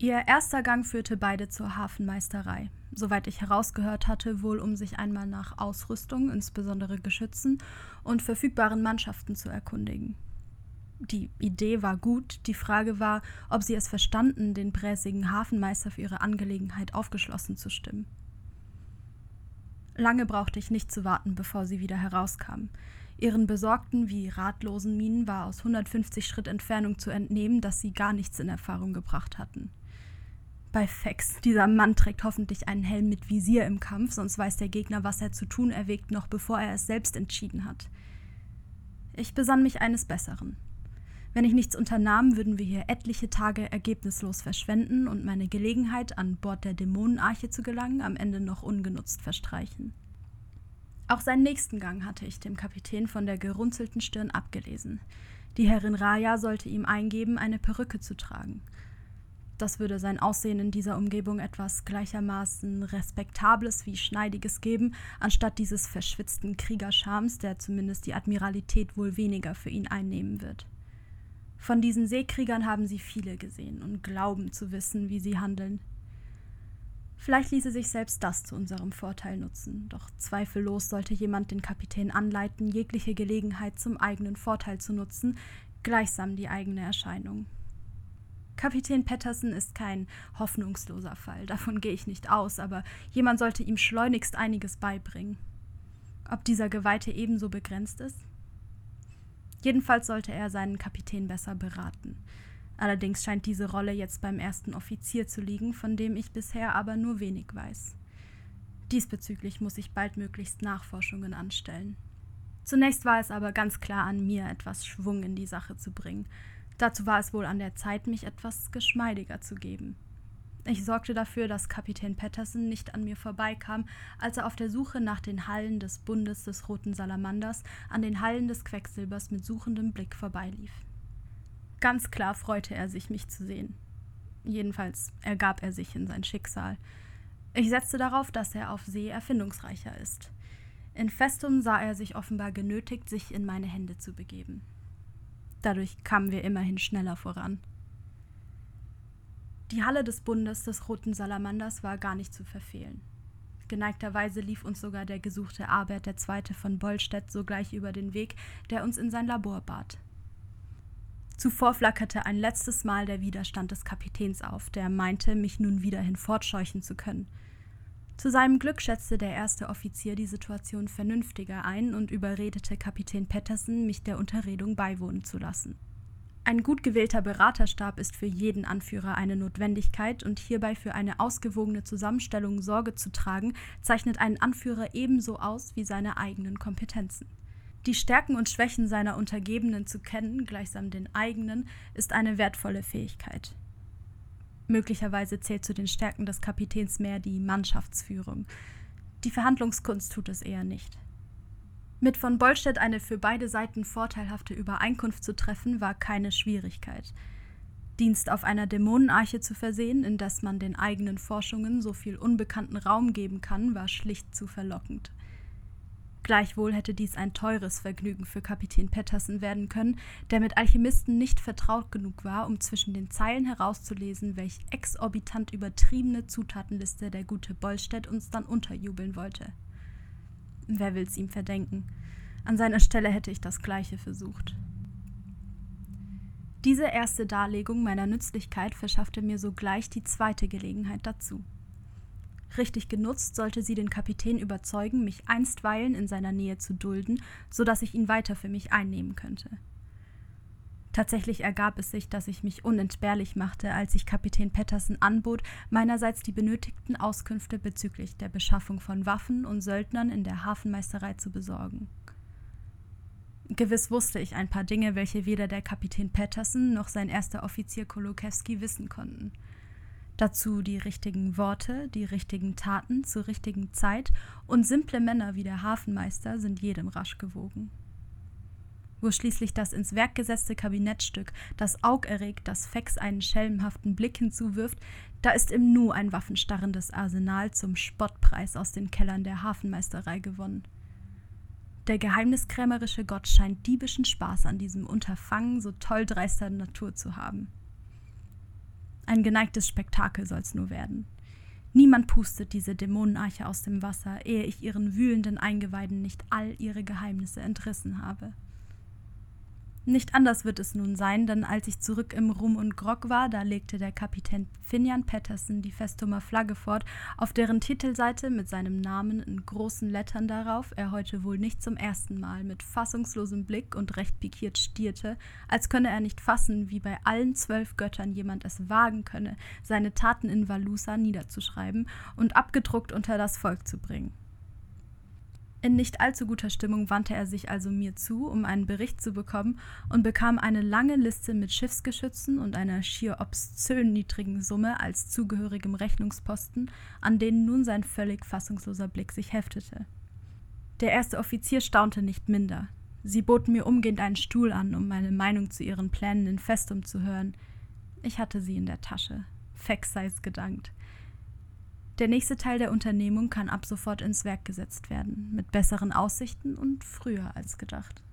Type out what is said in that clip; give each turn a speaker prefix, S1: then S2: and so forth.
S1: Ihr erster Gang führte beide zur Hafenmeisterei. Soweit ich herausgehört hatte, wohl um sich einmal nach Ausrüstung, insbesondere Geschützen und verfügbaren Mannschaften zu erkundigen. Die Idee war gut, die Frage war, ob sie es verstanden, den bräsigen Hafenmeister für ihre Angelegenheit aufgeschlossen zu stimmen. Lange brauchte ich nicht zu warten, bevor sie wieder herauskam. Ihren besorgten wie ratlosen Mienen war aus 150 Schritt Entfernung zu entnehmen, dass sie gar nichts in Erfahrung gebracht hatten. Bei Fex, dieser Mann trägt hoffentlich einen Helm mit Visier im Kampf, sonst weiß der Gegner, was er zu tun erwägt, noch bevor er es selbst entschieden hat. Ich besann mich eines Besseren. Wenn ich nichts unternahm, würden wir hier etliche Tage ergebnislos verschwenden und meine Gelegenheit, an Bord der Dämonenarche zu gelangen, am Ende noch ungenutzt verstreichen. Auch seinen nächsten Gang hatte ich dem Kapitän von der gerunzelten Stirn abgelesen. Die Herrin Raya sollte ihm eingeben, eine Perücke zu tragen. Das würde sein Aussehen in dieser Umgebung etwas gleichermaßen Respektables wie Schneidiges geben, anstatt dieses verschwitzten Kriegerscharms, der zumindest die Admiralität wohl weniger für ihn einnehmen wird. Von diesen Seekriegern haben sie viele gesehen und glauben zu wissen, wie sie handeln. Vielleicht ließe sich selbst das zu unserem Vorteil nutzen, doch zweifellos sollte jemand den Kapitän anleiten, jegliche Gelegenheit zum eigenen Vorteil zu nutzen, gleichsam die eigene Erscheinung. Kapitän Pettersen ist kein hoffnungsloser Fall, davon gehe ich nicht aus, aber jemand sollte ihm schleunigst einiges beibringen. Ob dieser Geweihte ebenso begrenzt ist? Jedenfalls sollte er seinen Kapitän besser beraten. Allerdings scheint diese Rolle jetzt beim ersten Offizier zu liegen, von dem ich bisher aber nur wenig weiß. Diesbezüglich muss ich baldmöglichst Nachforschungen anstellen. Zunächst war es aber ganz klar an mir, etwas Schwung in die Sache zu bringen. Dazu war es wohl an der Zeit, mich etwas geschmeidiger zu geben. Ich sorgte dafür, dass Kapitän Pettersen nicht an mir vorbeikam, als er auf der Suche nach den Hallen des Bundes des Roten Salamanders an den Hallen des Quecksilbers mit suchendem Blick vorbeilief. Ganz klar freute er sich, mich zu sehen. Jedenfalls ergab er sich in sein Schicksal. Ich setzte darauf, dass er auf See erfindungsreicher ist. In Festum sah er sich offenbar genötigt, sich in meine Hände zu begeben. Dadurch kamen wir immerhin schneller voran. Die Halle des Bundes des Roten Salamanders war gar nicht zu verfehlen. Geneigterweise lief uns sogar der gesuchte Albert II. Von Bollstedt sogleich über den Weg, der uns in sein Labor bat. Zuvor flackerte ein letztes Mal der Widerstand des Kapitäns auf, der meinte, mich nun wieder hinfortscheuchen zu können. Zu seinem Glück schätzte der erste Offizier die Situation vernünftiger ein und überredete Kapitän Pettersen, mich der Unterredung beiwohnen zu lassen. Ein gut gewählter Beraterstab ist für jeden Anführer eine Notwendigkeit und hierbei für eine ausgewogene Zusammenstellung Sorge zu tragen, zeichnet einen Anführer ebenso aus wie seine eigenen Kompetenzen. Die Stärken und Schwächen seiner Untergebenen zu kennen, gleichsam den eigenen, ist eine wertvolle Fähigkeit. Möglicherweise zählt zu den Stärken des Kapitäns mehr die Mannschaftsführung. Die Verhandlungskunst tut es eher nicht. Mit von Bollstedt eine für beide Seiten vorteilhafte Übereinkunft zu treffen, war keine Schwierigkeit. Dienst auf einer Dämonenarche zu versehen, indes man den eigenen Forschungen so viel unbekannten Raum geben kann, war schlicht zu verlockend. Gleichwohl hätte dies ein teures Vergnügen für Kapitän Pettersen werden können, der mit Alchemisten nicht vertraut genug war, um zwischen den Zeilen herauszulesen, welch exorbitant übertriebene Zutatenliste der gute Bollstedt uns dann unterjubeln wollte. Wer will's ihm verdenken? An seiner Stelle hätte ich das Gleiche versucht. Diese erste Darlegung meiner Nützlichkeit verschaffte mir sogleich die zweite Gelegenheit dazu. Richtig genutzt sollte sie den Kapitän überzeugen, mich einstweilen in seiner Nähe zu dulden, so dass ich ihn weiter für mich einnehmen könnte. Tatsächlich ergab es sich, dass ich mich unentbehrlich machte, als ich Kapitän Pettersen anbot, meinerseits die benötigten Auskünfte bezüglich der Beschaffung von Waffen und Söldnern in der Hafenmeisterei zu besorgen. Gewiss wusste ich ein paar Dinge, welche weder der Kapitän Pettersen noch sein erster Offizier Kolokewski wissen konnten. Dazu die richtigen Worte, die richtigen Taten zur richtigen Zeit und simple Männer wie der Hafenmeister sind jedem rasch gewogen. Wo schließlich das ins Werk gesetzte Kabinettstück das Aug erregt, das Fex einen schelmenhaften Blick hinzuwirft, da ist im Nu ein waffenstarrendes Arsenal zum Spottpreis aus den Kellern der Hafenmeisterei gewonnen. Der geheimniskrämerische Gott scheint diebischen Spaß an diesem Unterfangen so toll dreister Natur zu haben. Ein geneigtes Spektakel soll's nur werden. Niemand pustet diese Dämonenarche aus dem Wasser, ehe ich ihren wühlenden Eingeweiden nicht all ihre Geheimnisse entrissen habe. Nicht anders wird es nun sein, denn als ich zurück im Rum und Grog war, da legte der Kapitän Finian Patterson die Festumer Flagge fort, auf deren Titelseite mit seinem Namen in großen Lettern darauf er heute wohl nicht zum ersten Mal mit fassungslosem Blick und recht pikiert stierte, als könne er nicht fassen, wie bei allen 12 Göttern jemand es wagen könne, seine Taten in Valusa niederzuschreiben und abgedruckt unter das Volk zu bringen. In nicht allzu guter Stimmung wandte er sich also mir zu, um einen Bericht zu bekommen, und bekam eine lange Liste mit Schiffsgeschützen und einer schier obszön niedrigen Summe als zugehörigem Rechnungsposten, an denen nun sein völlig fassungsloser Blick sich heftete. Der erste Offizier staunte nicht minder. Sie boten mir umgehend einen Stuhl an, um meine Meinung zu ihren Plänen in Festum zu hören. Ich hatte sie in der Tasche. Fex sei's gedankt. Der nächste Teil der Unternehmung kann ab sofort ins Werk gesetzt werden, mit besseren Aussichten und früher als gedacht.